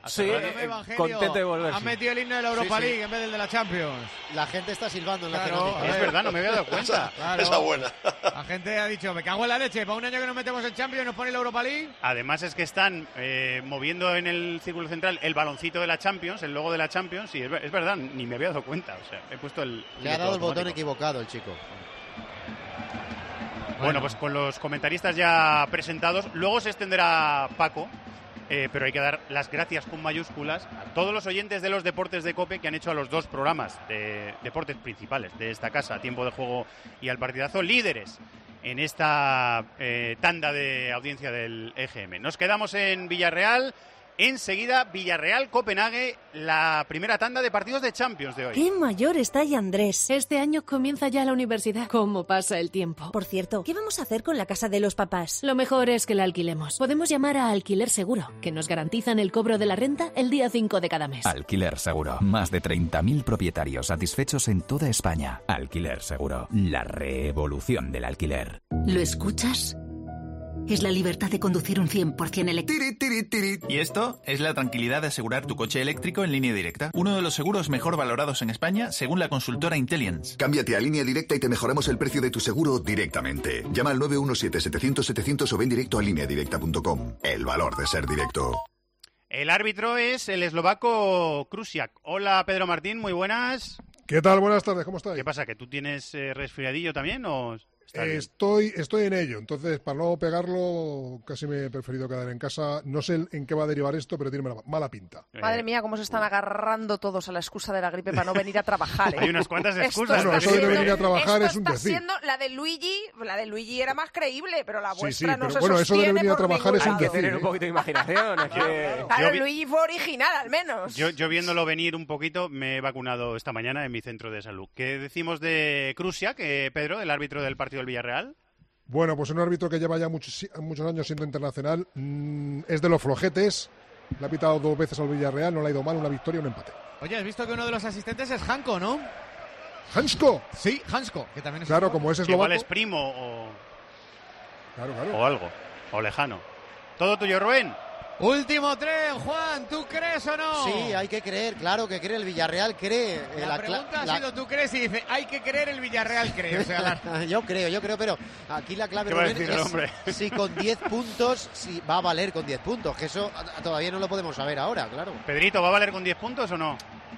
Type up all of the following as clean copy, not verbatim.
Sí, contento de volver. Han metido el himno de la Europa League en vez del de la Champions. La gente está silbando en la Claro, Es verdad, no me había dado cuenta. Claro. Esa buena. La gente ha dicho, me cago en la leche, para un año que nos metemos en Champions y nos pone la Europa League. Además es que están moviendo en el círculo central el baloncito de la Champions, el logo de la Champions, y es verdad, ni me había dado cuenta. O sea, he puesto el... Le ha dado el botón equivocado el chico. Bueno, pues con los comentaristas ya presentados, luego se extenderá Paco, pero hay que dar las gracias con mayúsculas a todos los oyentes de los deportes de COPE que han hecho a los dos programas de deportes principales de esta casa, Tiempo de Juego y Al Partidazo, líderes en esta tanda de audiencia del EGM. Nos quedamos en Villarreal. Enseguida, Villarreal-Copenhague, la primera tanda de partidos de Champions de hoy. ¡Qué mayor está ya Andrés! Este año comienza ya la universidad. ¿Cómo pasa el tiempo? Por cierto, ¿qué vamos a hacer con la casa de los papás? Lo mejor es que la alquilemos. Podemos llamar a Alquiler Seguro, que nos garantizan el cobro de la renta el día 5 de cada mes. Alquiler Seguro. Más de 30.000 propietarios satisfechos en toda España. Alquiler Seguro. La revolución del alquiler. ¿Lo escuchas? Es la libertad de conducir un 100% eléctrico. Y esto es la tranquilidad de asegurar tu coche eléctrico en Línea Directa. Uno de los seguros mejor valorados en España, según la consultora Intelliance. Cámbiate a Línea Directa y te mejoramos el precio de tu seguro directamente. Llama al 917-700-700 o ven directo a lineadirecta.com. El valor de ser directo. El árbitro es el eslovaco Krusiak. Hola, Pedro Martín, muy buenas. ¿Qué tal? Buenas tardes, ¿cómo estáis? ¿Qué pasa, que tú tienes resfriadillo también o...? Estoy en ello, entonces para no pegarlo casi me he preferido quedar en casa. No sé en qué va a derivar esto, pero tiene mala pinta. Madre mía, cómo se están agarrando todos a la excusa de la gripe para no venir a trabajar. Hay unas cuantas excusas. Bueno, eso de no venir a trabajar es un decir. Siendo la de Luigi era más creíble, pero la vuestra no se bueno, eso de venir a trabajar es un decir. Hay que tener un poquito de imaginación. Claro, Luigi fue original, al menos. Yo viéndolo venir un poquito, me he vacunado esta mañana en mi centro de salud. ¿Qué decimos de Krusiak, Pedro, el árbitro del partido del Villarreal? Bueno, pues un árbitro que lleva ya muchos años siendo internacional, es de los flojetes, le ha pitado 2 veces al Villarreal, no le ha ido mal, una victoria y un empate. Oye, has visto que uno de los asistentes es Hansko, ¿no? ¿Hansko? Sí, Hansko, que también es claro, como es eslovaco. Igual es primo o... Claro. O algo, o lejano. Todo tuyo, Rubén. Último tren, Juan, ¿tú crees o no? Sí, hay que creer, claro que cree, el Villarreal cree. La pregunta ha sido, ¿tú crees? Y dice, hay que creer, el Villarreal cree. O sea, yo creo, pero aquí la clave es si con 10 puntos, si va a valer con 10 puntos, que eso todavía no lo podemos saber ahora, claro. Pedrito, ¿va a valer con 10 puntos o no?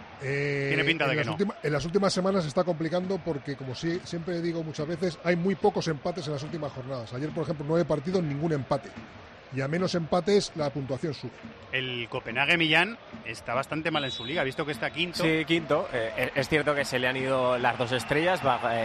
Tiene pinta de que no. En las últimas semanas se está complicando porque, como siempre digo muchas veces, hay muy pocos empates en las últimas jornadas. Ayer, por ejemplo, 9 partidos, ningún empate. Y a menos empates la puntuación sube. El Copenhague-Millán está bastante mal en su liga, visto que está quinto. Sí, quinto. Es cierto que se le han ido las 2 estrellas,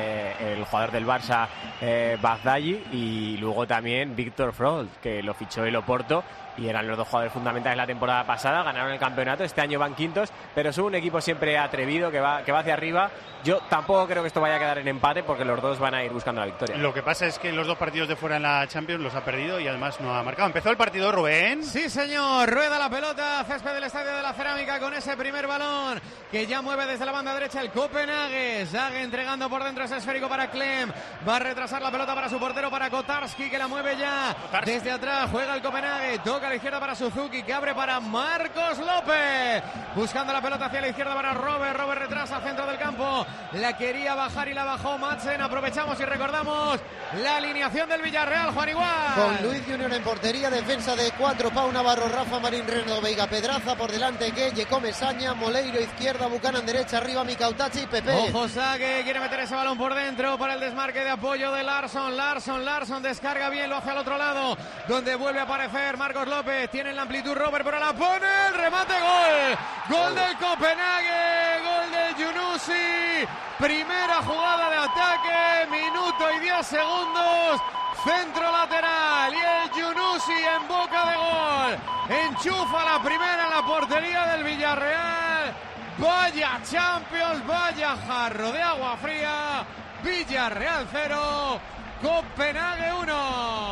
el jugador del Barça, Bagdayi, y luego también Víctor Froll, que lo fichó el Oporto, y eran los 2 jugadores fundamentales la temporada pasada, ganaron el campeonato, este año van quintos, pero es un equipo siempre atrevido, que va hacia arriba. Yo tampoco creo que esto vaya a quedar en empate, porque los dos van a ir buscando la victoria. Lo que pasa es que los 2 partidos de fuera en la Champions los ha perdido y además no ha marcado. Empezó el partido, Rubén. Sí, señor, rueda la pelota, césped del Estadio de la Cerámica con ese primer balón que ya mueve desde la banda derecha el Copenhague. Zague entregando por dentro ese esférico para Klem, va a retrasar la pelota para su portero, para Kotarski, que la mueve ya desde atrás, juega el Copenhague, toca a la izquierda para Suzuki, que abre para Marcos López, buscando la pelota hacia la izquierda para Robert retrasa centro del campo, la quería bajar y la bajó Madsen. Aprovechamos y recordamos la alineación del Villarreal, Juan Igual. Con Luis Junior en portería, defensa de 4, Pau Navarro, Rafa Marín, Reno, Veiga, Pedraza, por delante Gueye, Comesaña, Moleiro izquierda, Buchanan derecha, arriba Mikautachi y Pepe. Ojo, Zague quiere meter ese balón por dentro para el desmarque de apoyo de Larsson descarga bien, lo hace al otro lado, donde vuelve a aparecer Marcos López, tiene la amplitud Robert, pero la pone, el remate, gol del Copenhague, gol del Yunusi, primera jugada de ataque, minuto y 10 segundos, centro lateral y el Yunusi en boca de gol, enchufa la primera en la portería del Villarreal. Vaya Champions, vaya jarro de agua fría. Villarreal 0, Copenhague 1.